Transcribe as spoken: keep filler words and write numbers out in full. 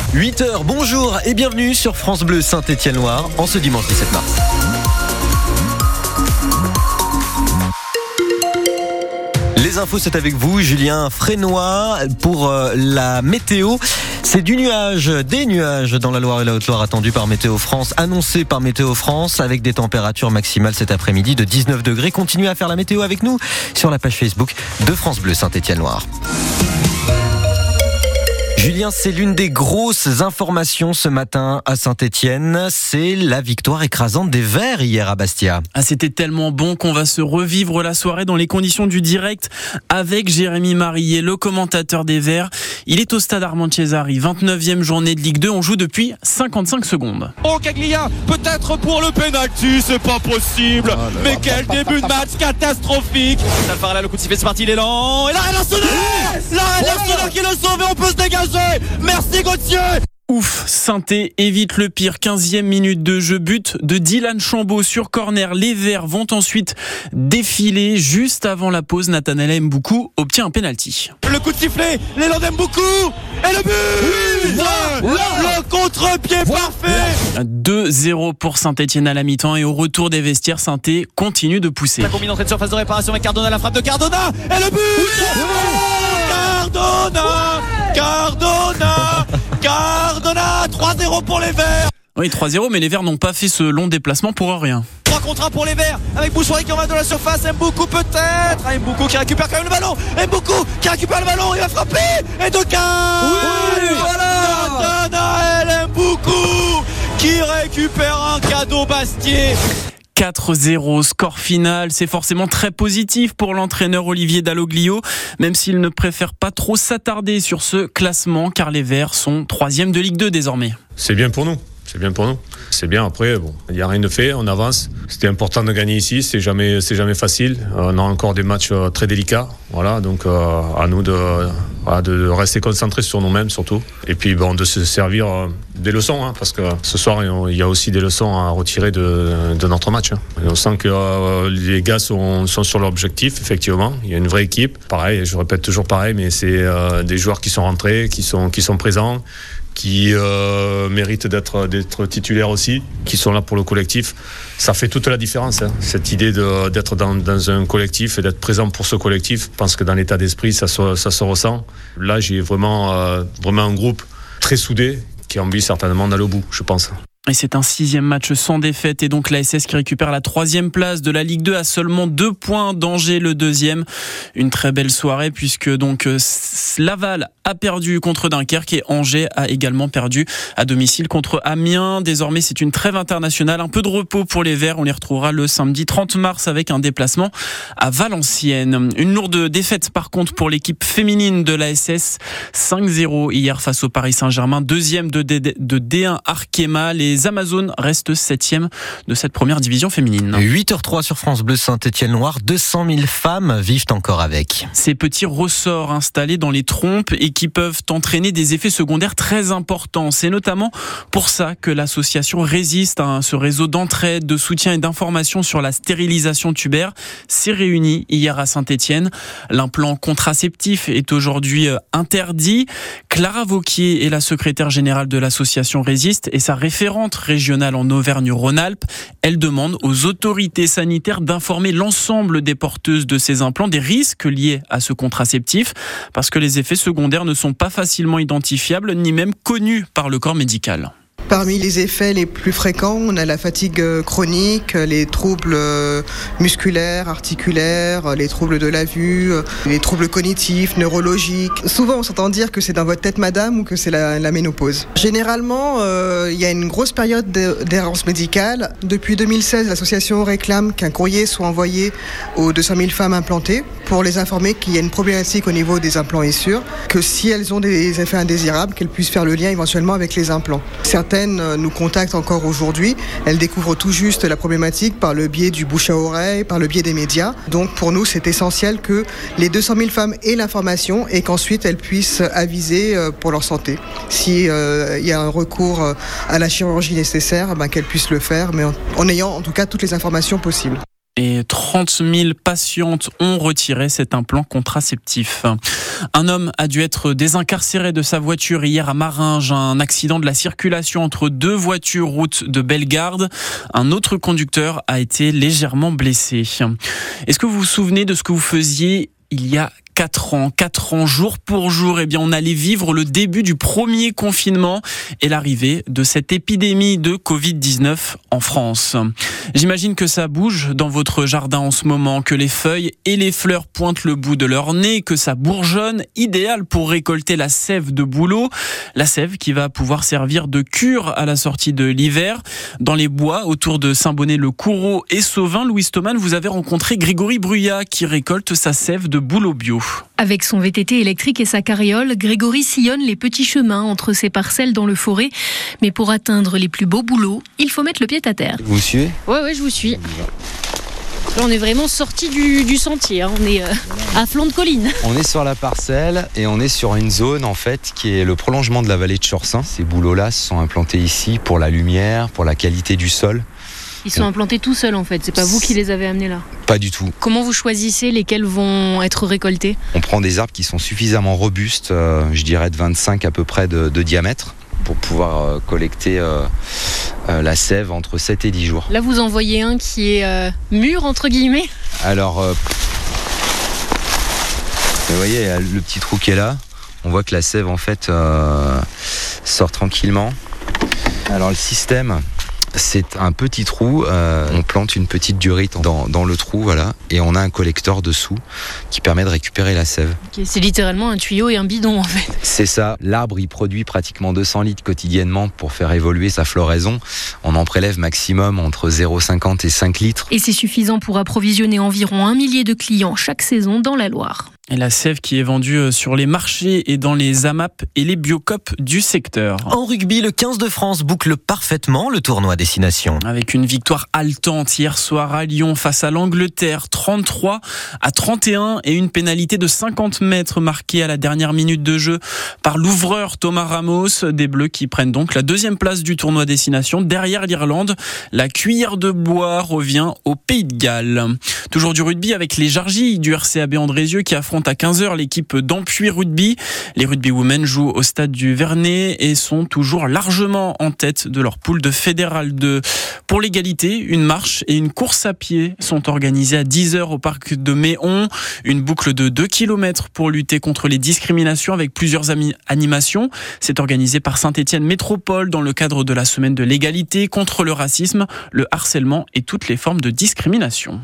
huit heures, bonjour et bienvenue sur France Bleu Saint-Étienne-Loire en ce dimanche dix-sept mars. Les infos, c'est avec vous, Julien Frénois, pour euh, la météo. C'est du nuage, des nuages dans la Loire et la Haute-Loire attendus par Météo France, annoncés par Météo France, avec des températures maximales cet après-midi de dix-neuf degrés. Continuez à faire la météo avec nous sur la page Facebook de France Bleu Saint-Étienne-Loire. Julien, c'est l'une des grosses informations ce matin à Saint-Étienne. C'est la victoire écrasante des Verts hier à Bastia. Ah, c'était tellement bon qu'on va se revivre la soirée dans les conditions du direct avec Jérémy Marillet, le commentateur des Verts. Il est au stade Armand Cesari, vingt-neuvième journée de Ligue deux. On joue depuis cinquante-cinq secondes. Oh, Caglia, peut-être pour le pénalty, c'est pas possible. Ah, mais quel début de match catastrophique. Alphara là, le coup de sifflet, c'est parti, l'élan. Et là, elle a sonné. Là, elle a sonné qui le sauve et on peut se dégager. Merci Gauthier. Ouf, Saint-Étienne évite le pire, quinzième minute de jeu, but de Dylan Chambaud sur corner. Les Verts vont ensuite défiler. Juste avant la pause, Nathanaël Mboukou obtient un pénalty. Le coup de sifflet, l'élan d'Mboukou et le but oui, là, là, le contre-pied ouais, parfait. deux zéro pour Saint-Étienne à la mi-temps et au retour des vestiaires, Saint-Étienne continue de pousser. La combine entrée de surface de réparation avec Cardona, la frappe de Cardona et le but oui, Cardona Cardona Cardona trois zéro pour les Verts. Oui, trois zéro, mais les Verts n'ont pas fait ce long déplacement pour rien. trois contre un pour les Verts, avec Bouchoirie qui en va de la surface, Mboukou peut-être, ah, Mboukou qui récupère quand même le ballon, Mboukou qui récupère le ballon, il va frapper, et de quart oui, voilà Nathanaël Mboukou qui récupère un cadeau Bastier. quatre zéro, score final, c'est forcément très positif pour l'entraîneur Olivier Dalloglio, même s'il ne préfère pas trop s'attarder sur ce classement, car les Verts sont troisième de Ligue deux désormais. C'est bien pour nous. C'est bien pour nous. C'est bien après, bon, il n'y a rien de fait, on avance. C'était important de gagner ici, c'est jamais, c'est jamais facile. On a encore des matchs très délicats, voilà, donc euh, à nous de, voilà, de rester concentrés sur nous-mêmes surtout. Et puis bon, de se servir euh, des leçons, hein, parce que ce soir il y a aussi des leçons à retirer de, de notre match. Hein. Et on sent que euh, les gars sont, sont sur l'objectif, effectivement. Il y a une vraie équipe. Pareil, je répète toujours pareil, mais c'est euh, des joueurs qui sont rentrés, qui sont, qui sont présents, qui euh, méritent d'être, d'être titulaires aussi, qui sont là pour le collectif. Ça fait toute la différence, hein, cette idée de, d'être dans, dans un collectif et d'être présent pour ce collectif. Je pense que dans l'état d'esprit, ça se, ça se ressent. Là, j'ai vraiment, euh, vraiment un groupe très soudé qui a envie certainement d'aller au bout, je pense. Et c'est un sixième match sans défaite et donc l'A S S qui récupère la troisième place de la Ligue deux à seulement deux points d'Angers, le deuxième. Une très belle soirée puisque donc Laval a perdu contre Dunkerque et Angers a également perdu à domicile contre Amiens. Désormais, c'est une trêve internationale. Un peu de repos pour les Verts. On les retrouvera le samedi trente mars avec un déplacement à Valenciennes. Une lourde défaite par contre pour l'équipe féminine de l'A S S. cinq zéro hier face au Paris Saint-Germain. Deuxième de D un Arkema. Les Amazones restent septième de cette première division féminine. huit heures trois sur France Bleu Saint-Étienne-Loire. deux cent mille femmes vivent encore avec. Ces petits ressorts installés dans les trompes et qui peuvent entraîner des effets secondaires très importants. C'est notamment pour ça que l'association Résiste, hein, ce réseau d'entraide, de soutien et d'information sur la stérilisation tubaire, s'est réuni hier à Saint-Étienne. L'implant contraceptif est aujourd'hui interdit. Clara Vauquier est la secrétaire générale de l'association Résiste et sa référente régionale en Auvergne-Rhône-Alpes. Elle demande aux autorités sanitaires d'informer l'ensemble des porteuses de ces implants des risques liés à ce contraceptif parce que les effets secondaires ne sont pas facilement identifiables ni même connus par le corps médical. Parmi les effets les plus fréquents, on a la fatigue chronique, les troubles musculaires, articulaires, les troubles de la vue, les troubles cognitifs, neurologiques. Souvent, on s'entend dire que c'est dans votre tête, madame, ou que c'est la, la ménopause. Généralement, euh, il y a une grosse période d'errance médicale. Depuis deux mille seize, l'association réclame qu'un courrier soit envoyé aux deux cent mille femmes implantées pour les informer qu'il y a une problématique au niveau des implants et sûrs, que si elles ont des effets indésirables, qu'elles puissent faire le lien éventuellement avec les implants. Certaines nous contactent encore aujourd'hui. Elles découvrent tout juste la problématique par le biais du bouche à oreille, par le biais des médias. Donc pour nous, c'est essentiel que les deux cent mille femmes aient l'information et qu'ensuite elles puissent aviser pour leur santé. Si euh, il y a un recours à la chirurgie nécessaire, ben, qu'elles puissent le faire, mais en, en ayant en tout cas toutes les informations possibles. et trente mille patientes ont retiré cet implant contraceptif. Un homme a dû être désincarcéré de sa voiture hier à Maringes. Un accident de la circulation entre deux voitures route de Bellegarde. Un autre conducteur a été légèrement blessé. Est-ce que vous vous souvenez de ce que vous faisiez il y a quatre ans, quatre ans, jour pour jour, eh bien, on allait vivre le début du premier confinement et l'arrivée de cette épidémie de covid dix-neuf en France. J'imagine que ça bouge dans votre jardin en ce moment, que les feuilles et les fleurs pointent le bout de leur nez, que ça bourgeonne, idéal pour récolter la sève de bouleau, la sève qui va pouvoir servir de cure à la sortie de l'hiver. Dans les bois, autour de Saint-Bonnet-le-Coureau et Sauvin, Louise Thoman, vous avez rencontré Grégory Bruyat qui récolte sa sève de bouleau bio. Avec son V T T électrique et sa carriole, Grégory sillonne les petits chemins entre ses parcelles dans le forêt. Mais pour atteindre les plus beaux bouleaux, il faut mettre le pied à terre. Vous suivez ? Ouais, ouais, je vous suis. Là, on est vraiment sorti du, du sentier. Hein. On est euh, à flanc de colline. On est sur la parcelle et on est sur une zone en fait qui est le prolongement de la vallée de Chorsin. Ces bouleaux-là sont implantés ici pour la lumière, pour la qualité du sol. Ils sont implantés tout seuls en fait, c'est pas vous qui les avez amenés là? Pas du tout. Comment vous choisissez lesquels vont être récoltés? On prend des arbres qui sont suffisamment robustes, euh, je dirais de vingt-cinq à peu près de, de diamètre, pour pouvoir euh, collecter euh, euh, la sève entre sept et dix jours. Là vous en voyez un qui est euh, mûr entre guillemets? Alors, euh, vous voyez, il y a le petit trou qui est là, on voit que la sève en fait euh, sort tranquillement. Alors le système... c'est un petit trou, euh, on plante une petite durite dans, dans le trou, voilà, et on a un collecteur dessous qui permet de récupérer la sève. Okay, c'est littéralement un tuyau et un bidon en fait. C'est ça, l'arbre il produit pratiquement deux cents litres quotidiennement pour faire évoluer sa floraison. On en prélève maximum entre zéro virgule cinquante et cinq litres. Et c'est suffisant pour approvisionner environ un millier de clients chaque saison dans la Loire. Et la sève qui est vendue sur les marchés et dans les A M A P et les Biocop du secteur. En rugby, le quinze de France boucle parfaitement le tournoi Destination. Avec une victoire haletante hier soir à Lyon face à l'Angleterre, trente-trois à trente et un, et une pénalité de cinquante mètres marquée à la dernière minute de jeu par l'ouvreur Thomas Ramos. Des Bleus qui prennent donc la deuxième place du tournoi Destination derrière l'Irlande. La cuillère de bois revient au Pays de Galles. Toujours du rugby avec les Jargilles du R C A B Andrézieux qui affrontent à quinze heures l'équipe d'Ampuis Rugby. Les Rugby Women jouent au stade du Vernet et sont toujours largement en tête de leur poule de Fédéral deux. Pour l'égalité, une marche et une course à pied sont organisées à dix heures au parc de Méon. Une boucle de deux kilomètres pour lutter contre les discriminations avec plusieurs animations. C'est organisé par Saint-Étienne Métropole dans le cadre de la semaine de l'égalité contre le racisme, le harcèlement et toutes les formes de discrimination.